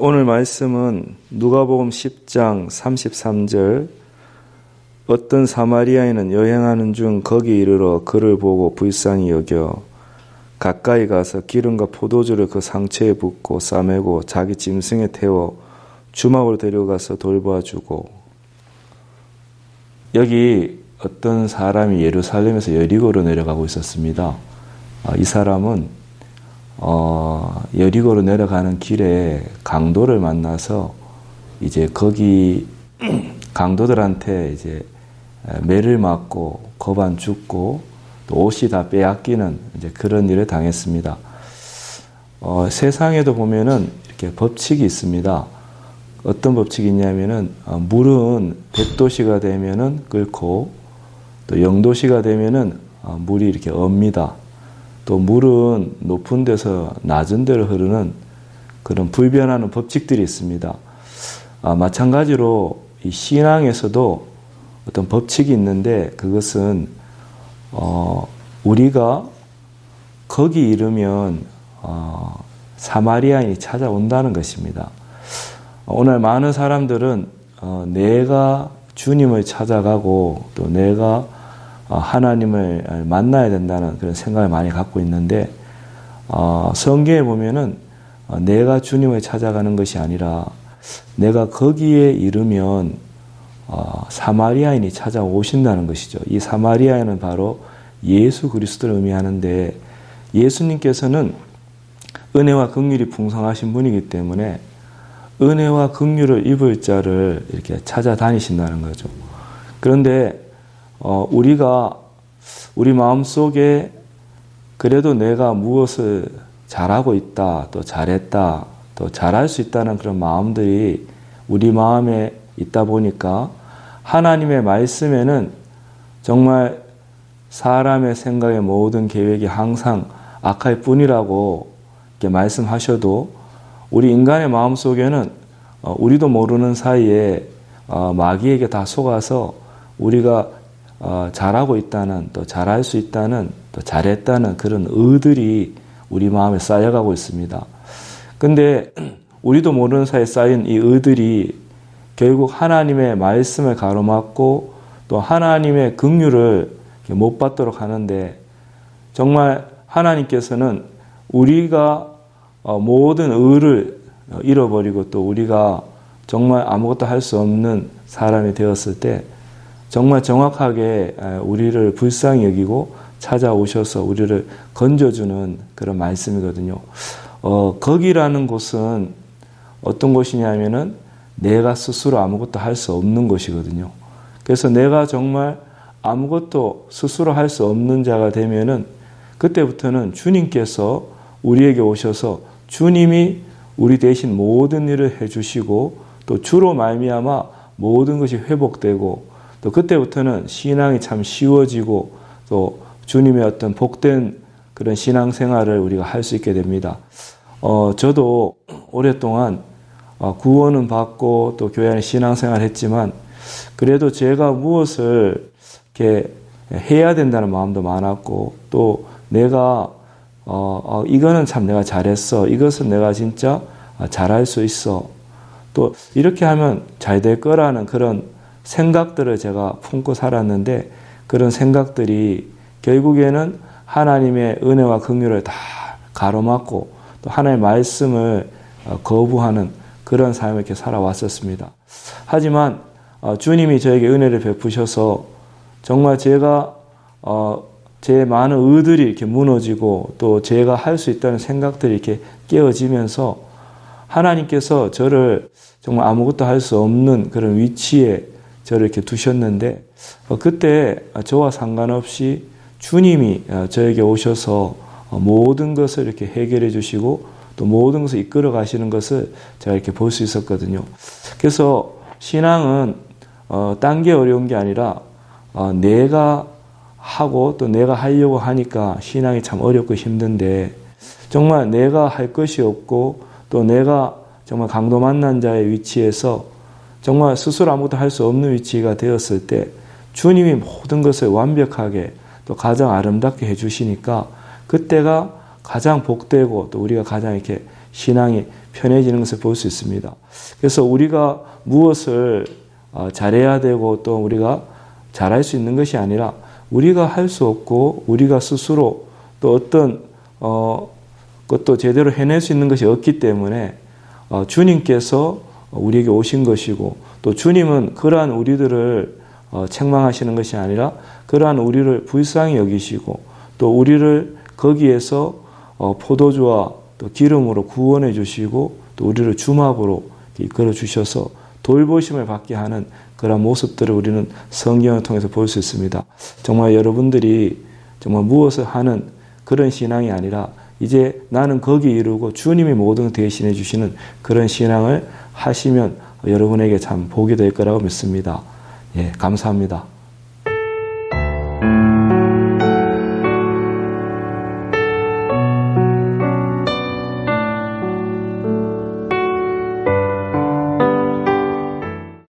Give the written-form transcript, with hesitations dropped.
오늘 말씀은 누가복음 10장 33절 어떤 사마리아인은 여행하는 중 거기 이르러 그를 보고 불쌍히 여겨 가까이 가서 기름과 포도주를 그 상처에 붓고 싸매고 자기 짐승에 태워 주막으로 데려가서 돌봐주고. 여기 어떤 사람이 예루살렘에서 여리고로 내려가고 있었습니다. 이 사람은 여리고로 내려가는 길에 강도를 만나서 이제 거기 강도들한테 이제 매를 맞고 거반 죽고 또 옷이 다 빼앗기는 이제 그런 일을 당했습니다. 세상에도 보면은 이렇게 법칙이 있습니다. 어떤 법칙이 있냐면은 물은 100도씨가 되면은 끓고 또 0도씨가 되면은 물이 이렇게 없니다. 또 물은 높은 데서 낮은 데로 흐르는 그런 불변하는 법칙들이 있습니다. 마찬가지로 이 신앙에서도 어떤 법칙이 있는데 그것은 우리가 거기 이르면 사마리아인이 찾아온다는 것입니다. 오늘 많은 사람들은 내가 주님을 찾아가고 또 내가 하나님을 만나야 된다는 그런 생각을 많이 갖고 있는데 성경에 보면은 내가 주님을 찾아가는 것이 아니라 내가 거기에 이르면 사마리아인이 찾아오신다는 것이죠. 이 사마리아인은 바로 예수 그리스도를 의미하는데 예수님께서는 은혜와 긍휼이 풍성하신 분이기 때문에 은혜와 긍휼을 입을 자를 이렇게 찾아다니신다는 거죠. 그런데 우리가 우리 마음속에 그래도 내가 무엇을 잘하고 있다, 또 잘했다, 또 잘할 수 있다는 그런 마음들이 우리 마음에 있다 보니까 하나님의 말씀에는 정말 사람의 생각의 모든 계획이 항상 악할 뿐이라고 이렇게 말씀하셔도 우리 인간의 마음속에는 우리도 모르는 사이에 마귀에게 다 속아서 우리가 잘하고 있다는 또 잘할 수 있다는 또 잘했다는 그런 의들이 우리 마음에 쌓여가고 있습니다. 근데 우리도 모르는 사이에 쌓인 이 의들이 결국 하나님의 말씀을 가로막고 또 하나님의 긍휼을 못 받도록 하는데 정말 하나님께서는 우리가 모든 의를 잃어버리고 또 우리가 정말 아무것도 할 수 없는 사람이 되었을 때 정말 정확하게 우리를 불쌍히 여기고 찾아오셔서 우리를 건져주는 그런 말씀이거든요. 거기라는 곳은 어떤 곳이냐면은 내가 스스로 아무것도 할 수 없는 곳이거든요. 그래서 내가 정말 아무것도 스스로 할 수 없는 자가 되면은 그때부터는 주님께서 우리에게 오셔서 주님이 우리 대신 모든 일을 해주시고 또 주로 말미암아 모든 것이 회복되고 또 그때부터는 신앙이 참 쉬워지고 또 주님의 어떤 복된 그런 신앙생활을 우리가 할 수 있게 됩니다. 저도 오랫동안 구원은 받고 또 교회 안에 신앙생활을 했지만 그래도 제가 무엇을 이렇게 해야 된다는 마음도 많았고 또 내가 이거는 참 내가 잘했어. 이것은 내가 진짜 잘할 수 있어. 또 이렇게 하면 잘 될 거라는 그런 생각들을 제가 품고 살았는데 그런 생각들이 결국에는 하나님의 은혜와 긍휼을 다 가로막고 또 하나님의 말씀을 거부하는 그런 삶을 이렇게 살아왔었습니다. 하지만 주님이 저에게 은혜를 베푸셔서 정말 제가 제 많은 의들이 이렇게 무너지고 또 제가 할 수 있다는 생각들이 이렇게 깨어지면서 하나님께서 저를 정말 아무것도 할 수 없는 그런 위치에 저를 이렇게 두셨는데 그때 저와 상관없이 주님이 저에게 오셔서 모든 것을 이렇게 해결해 주시고 또 모든 것을 이끌어 가시는 것을 제가 이렇게 볼 수 있었거든요. 그래서 신앙은 딴 게 어려운 게 아니라 내가 하고 또 내가 하려고 하니까 신앙이 참 어렵고 힘든데 정말 내가 할 것이 없고 또 내가 정말 강도 만난 자의 위치에서 정말 스스로 아무것도 할 수 없는 위치가 되었을 때 주님이 모든 것을 완벽하게 또 가장 아름답게 해주시니까 그때가 가장 복되고 또 우리가 가장 이렇게 신앙이 편해지는 것을 볼 수 있습니다. 그래서 우리가 무엇을 잘해야 되고 또 우리가 잘할 수 있는 것이 아니라 우리가 할 수 없고 우리가 스스로 또 어떤 것도 제대로 해낼 수 있는 것이 없기 때문에 주님께서 우리에게 오신 것이고 또 주님은 그러한 우리들을 책망하시는 것이 아니라 그러한 우리를 불쌍히 여기시고 또 우리를 거기에서 포도주와 또 기름으로 구원해 주시고 또 우리를 주막으로 이끌어 주셔서 돌보심을 받게 하는 그런 모습들을 우리는 성경을 통해서 볼 수 있습니다. 정말 여러분들이 정말 무엇을 하는 그런 신앙이 아니라 이제 나는 거기 이르고 주님이 모든 대신해 주시는 그런 신앙을 하시면 여러분에게 참 복이 될 거라고 믿습니다. 예, 감사합니다.